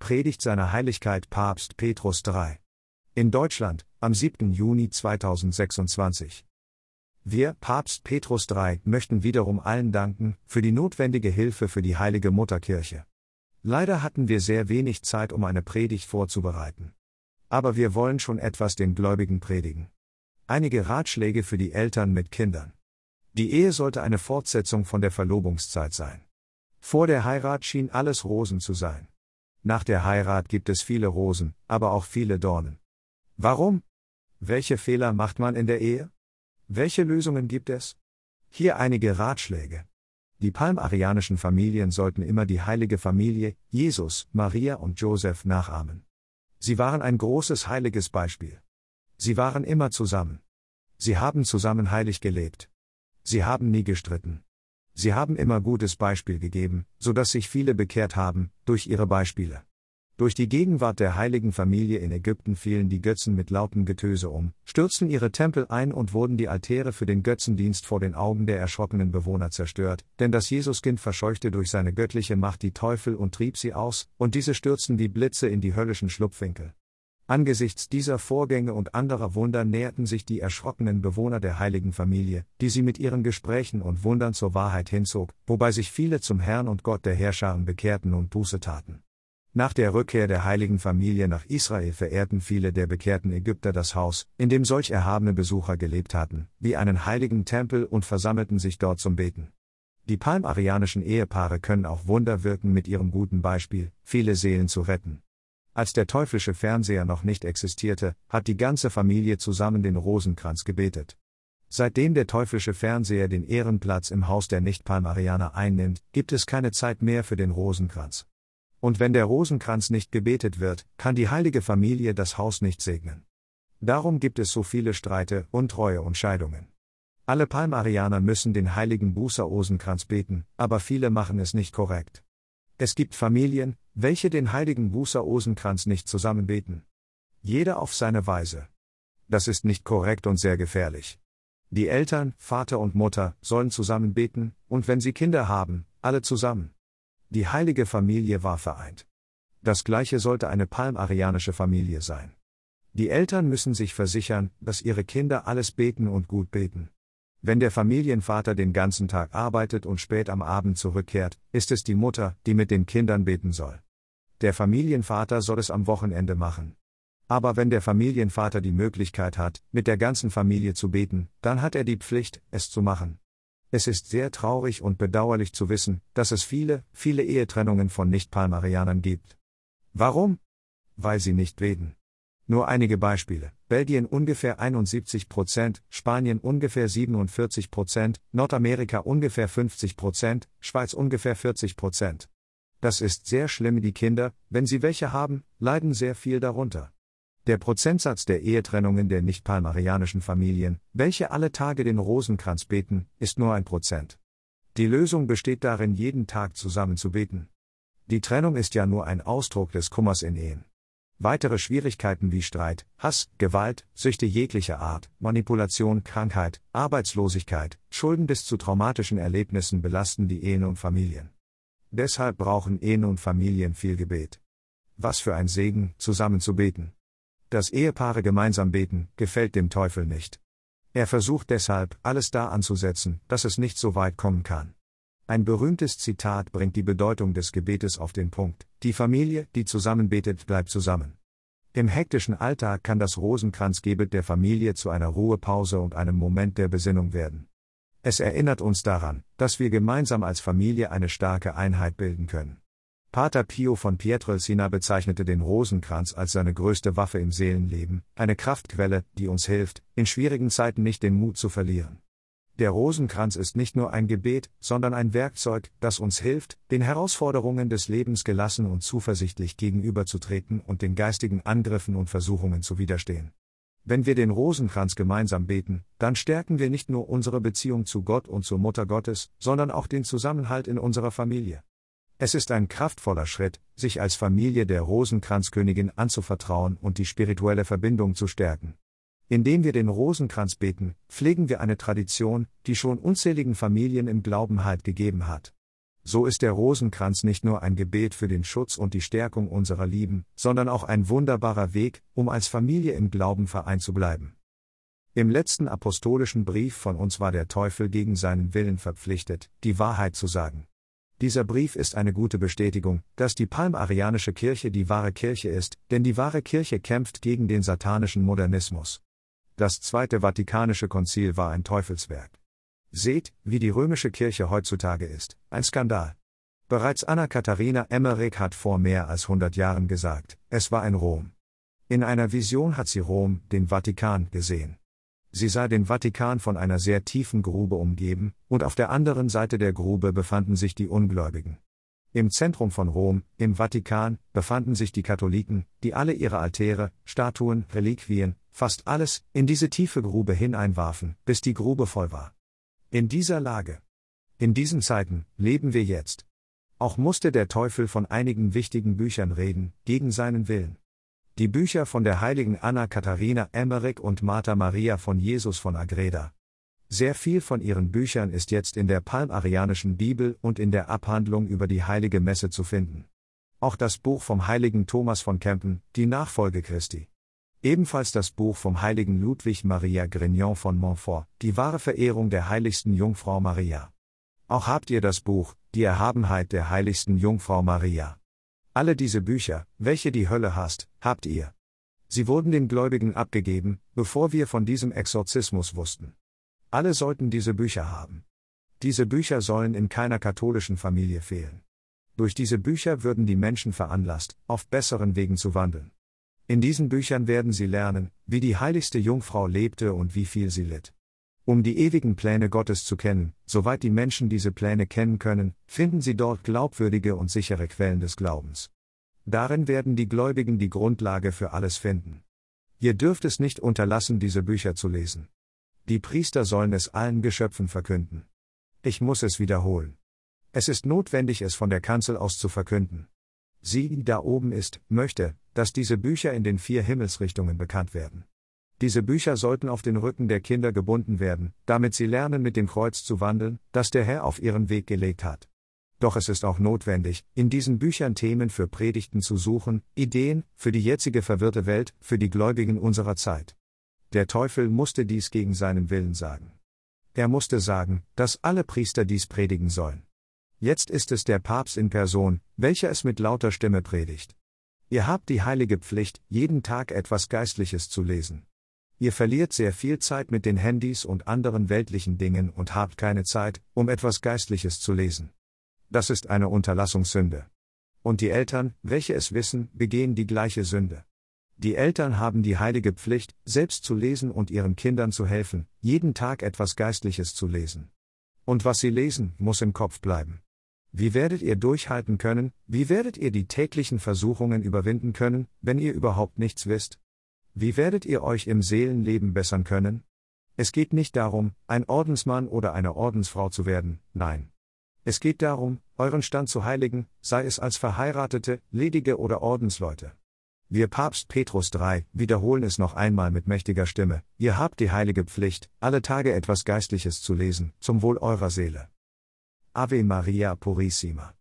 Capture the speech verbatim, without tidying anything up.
Predigt seiner Heiligkeit Papst Petrus der Dritte. In Deutschland, am siebten Juni zweitausendsechsundzwanzig. Wir, Papst Petrus der Dritte, möchten wiederum allen danken, für die notwendige Hilfe für die Heilige Mutterkirche. Leider hatten wir sehr wenig Zeit, um eine Predigt vorzubereiten. Aber wir wollen schon etwas den Gläubigen predigen. Einige Ratschläge für die Eltern mit Kindern. Die Ehe sollte eine Fortsetzung von der Verlobungszeit sein. Vor der Heirat schien alles Rosen zu sein. Nach der Heirat gibt es viele Rosen, aber auch viele Dornen. Warum? Welche Fehler macht man in der Ehe? Welche Lösungen gibt es? Hier einige Ratschläge. Die palmarianischen Familien sollten immer die heilige Familie, Jesus, Maria und Josef nachahmen. Sie waren ein großes heiliges Beispiel. Sie waren immer zusammen. Sie haben zusammen heilig gelebt. Sie haben nie gestritten. Sie haben immer gutes Beispiel gegeben, so dass sich viele bekehrt haben, durch ihre Beispiele. Durch die Gegenwart der heiligen Familie in Ägypten fielen die Götzen mit lautem Getöse um, stürzten ihre Tempel ein und wurden die Altäre für den Götzendienst vor den Augen der erschrockenen Bewohner zerstört, denn das Jesuskind verscheuchte durch seine göttliche Macht die Teufel und trieb sie aus, und diese stürzten wie Blitze in die höllischen Schlupfwinkel. Angesichts dieser Vorgänge und anderer Wunder näherten sich die erschrockenen Bewohner der heiligen Familie, die sie mit ihren Gesprächen und Wundern zur Wahrheit hinzog, wobei sich viele zum Herrn und Gott der Heerscharen bekehrten und Buße taten. Nach der Rückkehr der heiligen Familie nach Israel verehrten viele der bekehrten Ägypter das Haus, in dem solch erhabene Besucher gelebt hatten, wie einen heiligen Tempel und versammelten sich dort zum Beten. Die palmarianischen Ehepaare können auch Wunder wirken mit ihrem guten Beispiel, viele Seelen zu retten. Als der teuflische Fernseher noch nicht existierte, hat die ganze Familie zusammen den Rosenkranz gebetet. Seitdem der teuflische Fernseher den Ehrenplatz im Haus der Nicht-Palmarianer einnimmt, gibt es keine Zeit mehr für den Rosenkranz. Und wenn der Rosenkranz nicht gebetet wird, kann die heilige Familie das Haus nicht segnen. Darum gibt es so viele Streite, Untreue und Scheidungen. Alle Palmarianer müssen den heiligen Bußer-Rosenkranz beten, aber viele machen es nicht korrekt. Es gibt Familien, welche den heiligen Bußer-Rosenkranz nicht zusammen beten. Jeder auf seine Weise. Das ist nicht korrekt und sehr gefährlich. Die Eltern, Vater und Mutter, sollen zusammen beten, und wenn sie Kinder haben, alle zusammen. Die heilige Familie war vereint. Das gleiche sollte eine palmarianische Familie sein. Die Eltern müssen sich versichern, dass ihre Kinder alles beten und gut beten. Wenn der Familienvater den ganzen Tag arbeitet und spät am Abend zurückkehrt, ist es die Mutter, die mit den Kindern beten soll. Der Familienvater soll es am Wochenende machen. Aber wenn der Familienvater die Möglichkeit hat, mit der ganzen Familie zu beten, dann hat er die Pflicht, es zu machen. Es ist sehr traurig und bedauerlich zu wissen, dass es viele, viele Ehetrennungen von Nicht-Palmarianern gibt. Warum? Weil sie nicht beten. Nur einige Beispiele: Belgien ungefähr einundsiebzig Prozent, Spanien ungefähr siebenundvierzig Prozent, Nordamerika ungefähr fünfzig Prozent, Schweiz ungefähr vierzig Prozent. Das ist sehr schlimm. Die Kinder, wenn sie welche haben, leiden sehr viel darunter. Der Prozentsatz der Ehetrennungen der nicht-palmarianischen Familien, welche alle Tage den Rosenkranz beten, ist nur ein Prozent. Die Lösung besteht darin, jeden Tag zusammen zu beten. Die Trennung ist ja nur ein Ausdruck des Kummers in Ehen. Weitere Schwierigkeiten wie Streit, Hass, Gewalt, Süchte jeglicher Art, Manipulation, Krankheit, Arbeitslosigkeit, Schulden bis zu traumatischen Erlebnissen belasten die Ehen und Familien. Deshalb brauchen Ehen und Familien viel Gebet. Was für ein Segen, zusammen zu beten. Dass Ehepaare gemeinsam beten, gefällt dem Teufel nicht. Er versucht deshalb, alles da anzusetzen, dass es nicht so weit kommen kann. Ein berühmtes Zitat bringt die Bedeutung des Gebetes auf den Punkt: Die Familie, die zusammen betet, bleibt zusammen. Im hektischen Alltag kann das Rosenkranzgebet der Familie zu einer Ruhepause und einem Moment der Besinnung werden. Es erinnert uns daran, dass wir gemeinsam als Familie eine starke Einheit bilden können. Pater Pio von Pietrelcina bezeichnete den Rosenkranz als seine größte Waffe im Seelenleben, eine Kraftquelle, die uns hilft, in schwierigen Zeiten nicht den Mut zu verlieren. Der Rosenkranz ist nicht nur ein Gebet, sondern ein Werkzeug, das uns hilft, den Herausforderungen des Lebens gelassen und zuversichtlich gegenüberzutreten und den geistigen Angriffen und Versuchungen zu widerstehen. Wenn wir den Rosenkranz gemeinsam beten, dann stärken wir nicht nur unsere Beziehung zu Gott und zur Mutter Gottes, sondern auch den Zusammenhalt in unserer Familie. Es ist ein kraftvoller Schritt, sich als Familie der Rosenkranzkönigin anzuvertrauen und die spirituelle Verbindung zu stärken. Indem wir den Rosenkranz beten, pflegen wir eine Tradition, die schon unzähligen Familien im Glauben Halt gegeben hat. So ist der Rosenkranz nicht nur ein Gebet für den Schutz und die Stärkung unserer Lieben, sondern auch ein wunderbarer Weg, um als Familie im Glauben vereint zu bleiben. Im letzten apostolischen Brief von uns war der Teufel gegen seinen Willen verpflichtet, die Wahrheit zu sagen. Dieser Brief ist eine gute Bestätigung, dass die palmarianische Kirche die wahre Kirche ist, denn die wahre Kirche kämpft gegen den satanischen Modernismus. Das Zweite Vatikanische Konzil war ein Teufelswerk. Seht, wie die römische Kirche heutzutage ist, ein Skandal. Bereits Anna-Katharina Emmerich hat vor mehr als hundert Jahren gesagt, es war ein Rom. In einer Vision hat sie Rom, den Vatikan, gesehen. Sie sah den Vatikan von einer sehr tiefen Grube umgeben, und auf der anderen Seite der Grube befanden sich die Ungläubigen. Im Zentrum von Rom, im Vatikan, befanden sich die Katholiken, die alle ihre Altäre, Statuen, Reliquien, fast alles, in diese tiefe Grube hineinwarfen, bis die Grube voll war. In dieser Lage, in diesen Zeiten, leben wir jetzt. Auch musste der Teufel von einigen wichtigen Büchern reden, gegen seinen Willen. Die Bücher von der heiligen Anna-Katharina Emmerich und Martha Maria von Jesus von Agreda. Sehr viel von ihren Büchern ist jetzt in der palmarianischen Bibel und in der Abhandlung über die Heilige Messe zu finden. Auch das Buch vom heiligen Thomas von Kempen, die Nachfolge Christi. Ebenfalls das Buch vom heiligen Ludwig Maria Grignon von Montfort, die wahre Verehrung der heiligsten Jungfrau Maria. Auch habt ihr das Buch, die Erhabenheit der heiligsten Jungfrau Maria. Alle diese Bücher, welche die Hölle hasst, habt ihr. Sie wurden den Gläubigen abgegeben, bevor wir von diesem Exorzismus wussten. Alle sollten diese Bücher haben. Diese Bücher sollen in keiner katholischen Familie fehlen. Durch diese Bücher würden die Menschen veranlasst, auf besseren Wegen zu wandeln. In diesen Büchern werden sie lernen, wie die heiligste Jungfrau lebte und wie viel sie litt. Um die ewigen Pläne Gottes zu kennen, soweit die Menschen diese Pläne kennen können, finden sie dort glaubwürdige und sichere Quellen des Glaubens. Darin werden die Gläubigen die Grundlage für alles finden. Ihr dürft es nicht unterlassen, diese Bücher zu lesen. Die Priester sollen es allen Geschöpfen verkünden. Ich muss es wiederholen. Es ist notwendig, es von der Kanzel aus zu verkünden. Sie, die da oben ist, möchte, dass diese Bücher in den vier Himmelsrichtungen bekannt werden. Diese Bücher sollten auf den Rücken der Kinder gebunden werden, damit sie lernen, mit dem Kreuz zu wandeln, das der Herr auf ihren Weg gelegt hat. Doch es ist auch notwendig, in diesen Büchern Themen für Predigten zu suchen, Ideen, für die jetzige verwirrte Welt, für die Gläubigen unserer Zeit. Der Teufel musste dies gegen seinen Willen sagen. Er musste sagen, dass alle Priester dies predigen sollen. Jetzt ist es der Papst in Person, welcher es mit lauter Stimme predigt. Ihr habt die heilige Pflicht, jeden Tag etwas Geistliches zu lesen. Ihr verliert sehr viel Zeit mit den Handys und anderen weltlichen Dingen und habt keine Zeit, um etwas Geistliches zu lesen. Das ist eine Unterlassungssünde. Und die Eltern, welche es wissen, begehen die gleiche Sünde. Die Eltern haben die heilige Pflicht, selbst zu lesen und ihren Kindern zu helfen, jeden Tag etwas Geistliches zu lesen. Und was sie lesen, muss im Kopf bleiben. Wie werdet ihr durchhalten können, wie werdet ihr die täglichen Versuchungen überwinden können, wenn ihr überhaupt nichts wisst? Wie werdet ihr euch im Seelenleben bessern können? Es geht nicht darum, ein Ordensmann oder eine Ordensfrau zu werden, nein. Es geht darum, euren Stand zu heiligen, sei es als verheiratete, ledige oder Ordensleute. Wir Papst Petrus der Dritte wiederholen es noch einmal mit mächtiger Stimme, ihr habt die heilige Pflicht, alle Tage etwas Geistliches zu lesen, zum Wohl eurer Seele. Ave Maria Purissima.